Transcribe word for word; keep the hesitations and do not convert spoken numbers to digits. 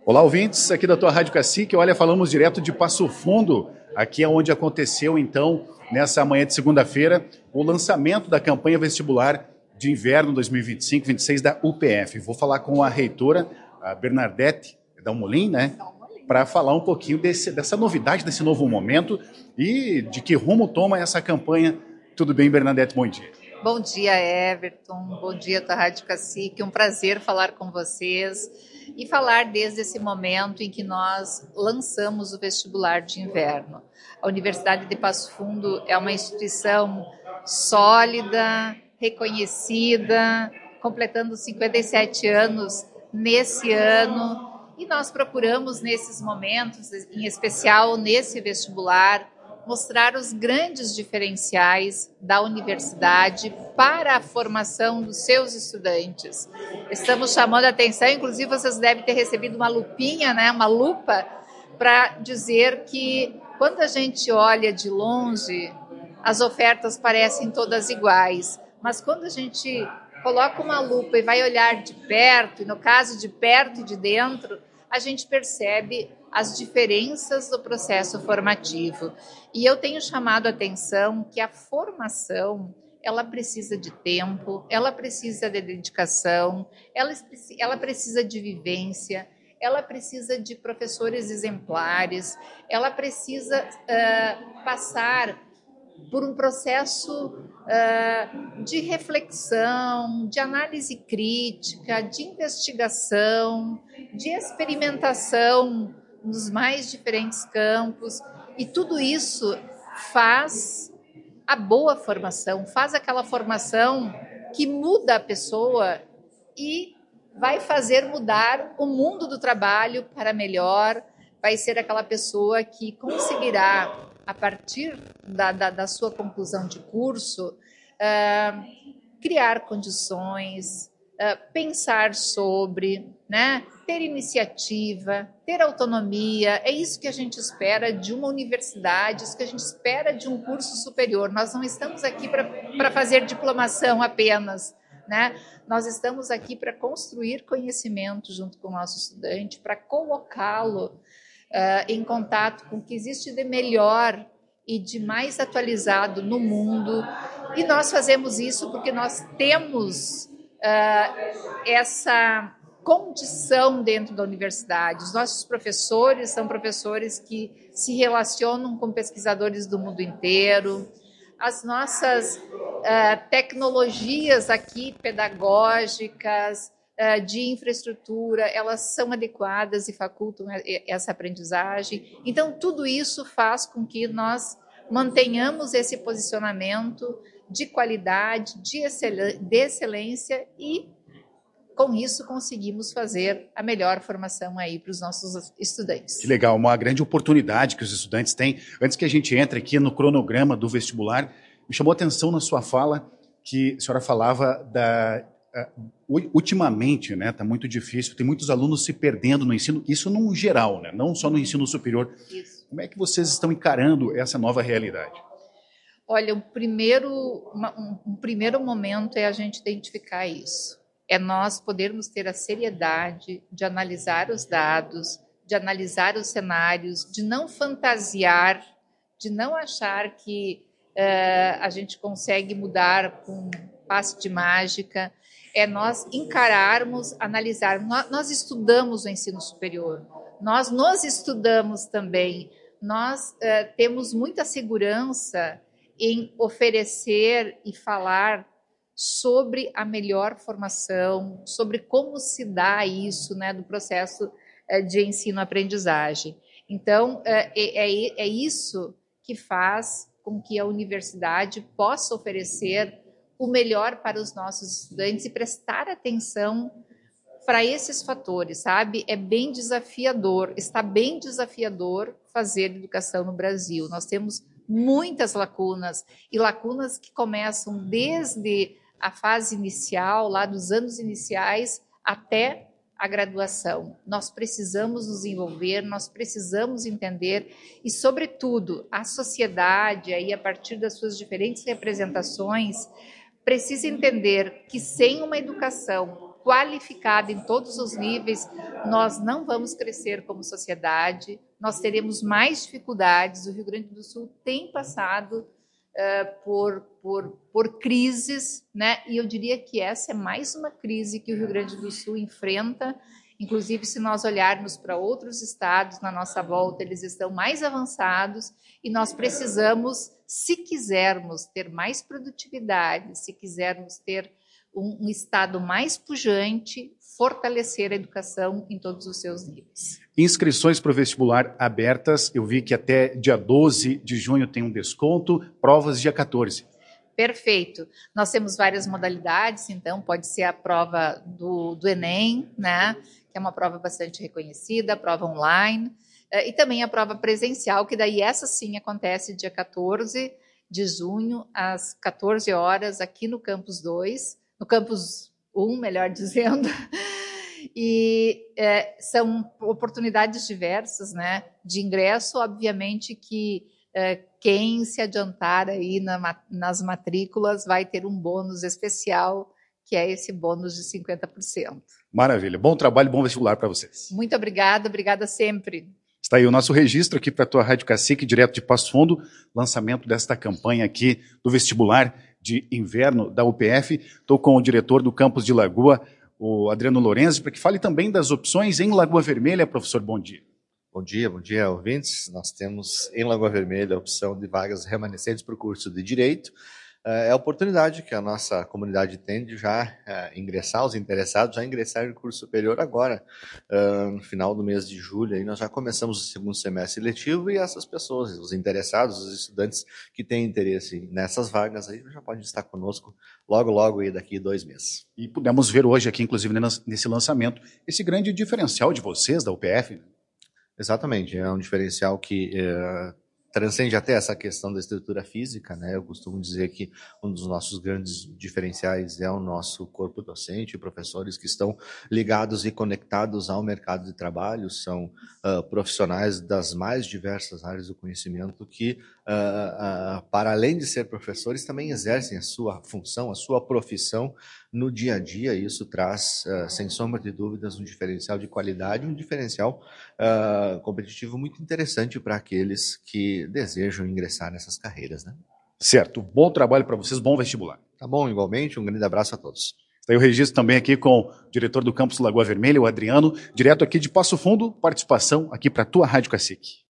Olá, ouvintes, aqui da tua Rádio Cacique. Olha, falamos direto de Passo Fundo, aqui é onde aconteceu, então, nessa manhã de segunda-feira, o lançamento da campanha vestibular de inverno dois mil e vinte e cinco, vinte e seis da U P F. Vou falar com a reitora, a Bernadette Dalmolin, né, para falar um pouquinho desse, dessa novidade, desse novo momento e de que rumo toma essa campanha. Tudo bem, Bernadette? Bom dia. Bom dia, Everton. Bom dia, tua Rádio Cacique. Um prazer falar com vocês e falar desde esse momento em que nós lançamos o vestibular de inverno. A Universidade de Passo Fundo é uma instituição sólida, reconhecida, completando cinquenta e sete anos nesse ano, e nós procuramos nesses momentos, em especial nesse vestibular, mostrar os grandes diferenciais da universidade para a formação dos seus estudantes. Estamos chamando a atenção, inclusive vocês devem ter recebido uma lupinha, né, uma lupa, para dizer que quando a gente olha de longe, as ofertas parecem todas iguais, mas quando a gente coloca uma lupa e vai olhar de perto, e no caso de perto e de dentro, a gente percebe as diferenças do processo formativo. E eu tenho chamado a atenção que a formação, ela precisa de tempo, ela precisa de dedicação, ela, ela precisa de vivência, ela precisa de professores exemplares, ela precisa uh, passar por um processo uh, de reflexão, de análise crítica, de investigação, de experimentação nos mais diferentes campos, e tudo isso faz a boa formação, faz aquela formação que muda a pessoa e vai fazer mudar o mundo do trabalho para melhor, vai ser aquela pessoa que conseguirá, a partir da, da, da sua conclusão de curso, uh, criar condições, uh, pensar sobre, né, ter iniciativa, ter autonomia. É isso que a gente espera de uma universidade, isso que a gente espera de um curso superior. Nós não estamos aqui para fazer diplomação apenas, né? Nós estamos aqui para construir conhecimento junto com o nosso estudante, para colocá-lo Uh, em contato com o que existe de melhor e de mais atualizado no mundo. E nós fazemos isso porque nós temos uh, essa condição dentro da universidade. Os nossos professores são professores que se relacionam com pesquisadores do mundo inteiro. As nossas uh, tecnologias aqui pedagógicas, de infraestrutura, elas são adequadas e facultam essa aprendizagem. Então, tudo isso faz com que nós mantenhamos esse posicionamento de qualidade, de excelência e, com isso, conseguimos fazer a melhor formação aí para os nossos estudantes. Que legal, uma grande oportunidade que os estudantes têm. Antes que a gente entre aqui no cronograma do vestibular, me chamou a atenção na sua fala que a senhora falava da... Uh, ultimamente, né, está muito difícil, tem muitos alunos se perdendo no ensino, isso no geral, né, não só no ensino superior. Isso. Como é que vocês estão encarando essa nova realidade? Olha, o primeiro, uma, um, um primeiro momento é a gente identificar isso. É nós podermos ter a seriedade de analisar os dados, de analisar os cenários, de não fantasiar, de não achar que uh, a gente consegue mudar com um passe de mágica. É nós encararmos, analisarmos. Nós, nós estudamos o ensino superior, nós nos estudamos também, nós uh, temos muita segurança em oferecer e falar sobre a melhor formação, sobre como se dá isso, né, do processo uh, de ensino-aprendizagem. Então, uh, é, é, é isso que faz com que a universidade possa oferecer o melhor para os nossos estudantes e prestar atenção para esses fatores, sabe? É bem desafiador, está bem desafiador fazer educação no Brasil. Nós temos muitas lacunas, e lacunas que começam desde a fase inicial, lá dos anos iniciais, até a graduação. Nós precisamos nos envolver, nós precisamos entender e, sobretudo, a sociedade, aí, a partir das suas diferentes representações, precisa entender que sem uma educação qualificada em todos os níveis, nós não vamos crescer como sociedade, nós teremos mais dificuldades. O Rio Grande do Sul tem passado uh, por, por, por crises, né? E eu diria que essa é mais uma crise que o Rio Grande do Sul enfrenta. Inclusive, se nós olharmos para outros estados na nossa volta, eles estão mais avançados e nós precisamos, se quisermos ter mais produtividade, se quisermos ter um, um estado mais pujante, fortalecer a educação em todos os seus níveis. Inscrições para o vestibular abertas, eu vi que até dia doze de junho tem um desconto, provas dia quatorze. Perfeito. Nós temos várias modalidades, então pode ser a prova do, do Enem, né, que é uma prova bastante reconhecida, a prova online, e também a prova presencial, que daí essa sim acontece dia quatorze de junho, às quatorze horas, aqui no Campus dois, no Campus um, melhor dizendo, e é, são oportunidades diversas, né, de ingresso. Obviamente que é, quem se adiantar aí na, nas matrículas vai ter um bônus especial, que é esse bônus de cinquenta por cento. Maravilha, bom trabalho, bom vestibular para vocês. Muito obrigada, obrigada sempre. Está aí o nosso registro aqui para a tua Rádio Cacique, direto de Passo Fundo, lançamento desta campanha aqui do vestibular de inverno da U P F. Estou com o diretor do campus de Lagoa, o Adriano Lorenzi, para que fale também das opções em Lagoa Vermelha. Professor, bom dia. Bom dia, bom dia, ouvintes. Nós temos em Lagoa Vermelha a opção de vagas remanescentes para o curso de Direito. É a oportunidade que a nossa comunidade tem de já é, ingressar, os interessados, já ingressar no curso superior agora, uh, no final do mês de julho. Aí nós já começamos o segundo semestre letivo e essas pessoas, os interessados, os estudantes que têm interesse nessas vagas, aí já podem estar conosco logo, logo, aí daqui dois meses. E pudemos ver hoje aqui, inclusive, nesse lançamento, esse grande diferencial de vocês, da U P F. Exatamente, é um diferencial que é, transcende até essa questão da estrutura física, né? Eu costumo dizer que um dos nossos grandes diferenciais é o nosso corpo docente, professores que estão ligados e conectados ao mercado de trabalho, são uh, profissionais das mais diversas áreas do conhecimento que, uh, uh, para além de ser professores, também exercem a sua função, a sua profissão no dia a dia. Isso traz, uh, sem sombra de dúvidas, um diferencial de qualidade, um diferencial uh, competitivo muito interessante para aqueles que desejam ingressar nessas carreiras, né? Certo. Bom trabalho para vocês, bom vestibular. Tá bom, igualmente. Um grande abraço a todos. Está aí o registro também aqui com o diretor do campus Lagoa Vermelha, o Adriano, direto aqui de Passo Fundo, participação aqui para a tua Rádio Cacique.